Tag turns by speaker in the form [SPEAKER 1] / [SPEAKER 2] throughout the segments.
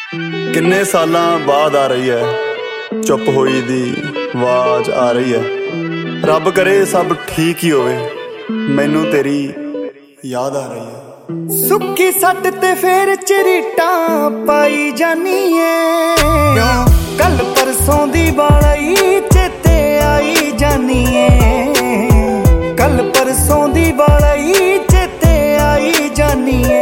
[SPEAKER 1] किन्ने सालां बाद आ रही है चुप होई दी आवाज आ रही है। रब करे सब ठीक ही होवे, मैनू तेरी याद आ रही है।
[SPEAKER 2] सुक्की सट ते फेर चरीटा पाई जानी है, कल परसों दी बालाई चेते आई जानी है, कल परसों दी बालाई चेते आई जानी है।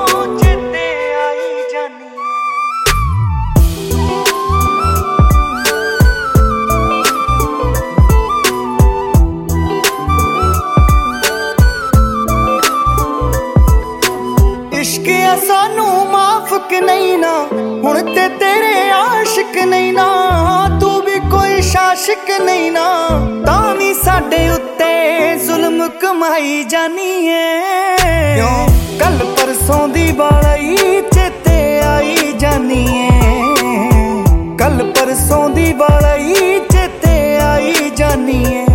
[SPEAKER 2] इश्क है सानू माफ के नहीं ना, हुण ते तेरे आशिक नहीं ना, तू भी कोई शाशिक नहीं ना, तावी साडे उत्ते जुल्म कमाई जानी है। कल परसों दी बालाई चेते आई जानी है, कल परसों दी बालाई चेते आई जानी है।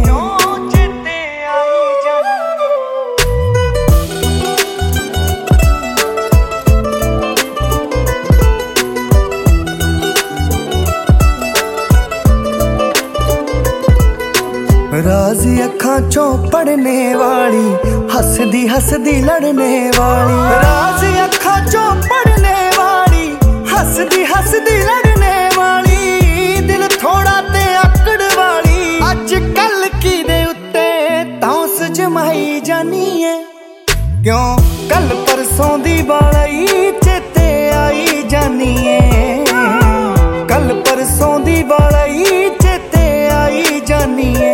[SPEAKER 2] राजी अखां चों पढ़ने वाली, हसदी हसदी लड़ने वाली, राजी अखां चों पढ़ने वाली, हसदी हसदी लड़ने वाली, दिल थोड़ा ते आकड़ वाली, अज कल की दे उत्ते तौस जमाई जानी है। क्यों कल परसों दी बालाई चेते आई जानी है, कल परसों दी बालाई चेते आई जानी है।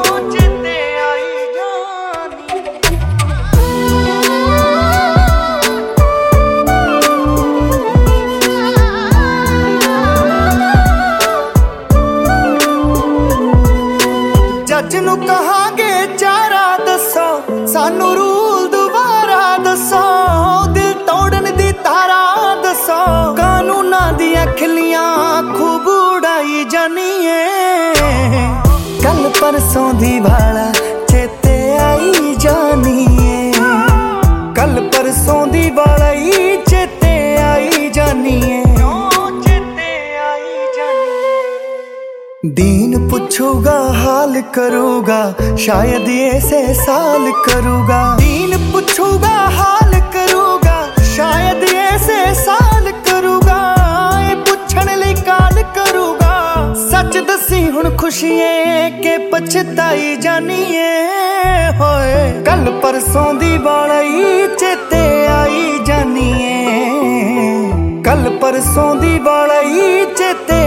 [SPEAKER 2] जज नू कहांगे चारा दसो, सानू रूल दुबारा दसो, दिल तोड़न दी तारा दसो, कानूना दियां खिलियां खूब उड़ाई जानी है। कल परसों दी भाला चेते आई जानी है, कल परसों दी बालाई चेते आई जानी है। दीन पुछूगा हाल करूगा, शायद ऐसे साल करूगा, दीन पुछूगा हाल करूगा, शायद ऐसे साल करूगा, ए पुछण लई काल करूगा, सच दसी हुण खुशियां के पछताई जानी है। होए कल परसों दी बालाई चेते आई जानी है, कल परसों दी बालाई चेते